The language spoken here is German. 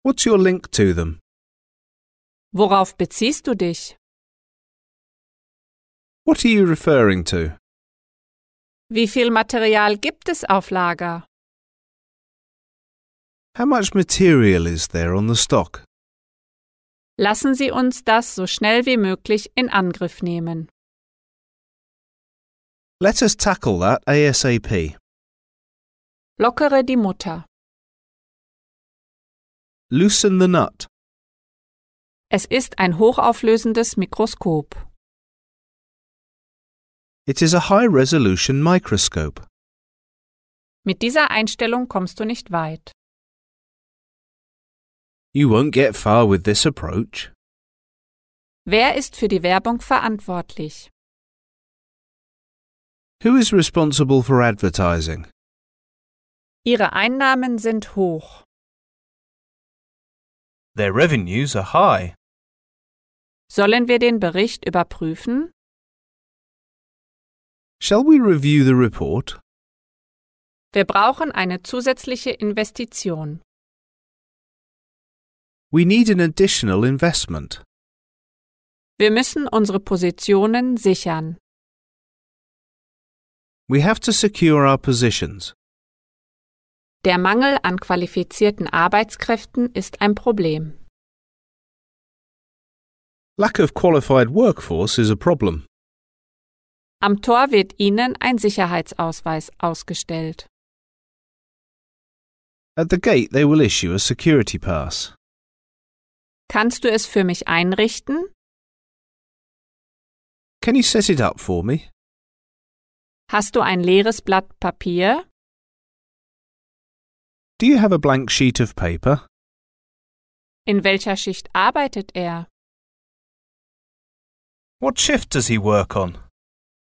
What's your link to them? Worauf beziehst du dich? What are you referring to? Wie viel Material gibt es auf Lager? How much material is there on the stock? Lassen Sie uns das so schnell wie möglich in Angriff nehmen. Let us tackle that ASAP. Lockere die Mutter. Loosen the nut. Es ist ein hochauflösendes Mikroskop. It is a high-resolution microscope. Mit dieser Einstellung kommst du nicht weit. You won't get far with this approach. Wer ist für die Werbung verantwortlich? Who is responsible for advertising? Ihre Einnahmen sind hoch. Their revenues are high. Sollen wir den Bericht überprüfen? Shall we review the report? Wir brauchen eine zusätzliche Investition. We need an additional investment. Wir müssen unsere Positionen sichern. We have to secure our positions. Der Mangel an qualifizierten Arbeitskräften ist ein Problem. Lack of qualified workforce is a problem. Am Tor wird Ihnen ein Sicherheitsausweis ausgestellt. At the gate they will issue a security pass. Kannst du es für mich einrichten? Can you set it up for me? Hast du ein leeres Blatt Papier? Do you have a blank sheet of paper? In welcher Schicht arbeitet er? What shift does he work on?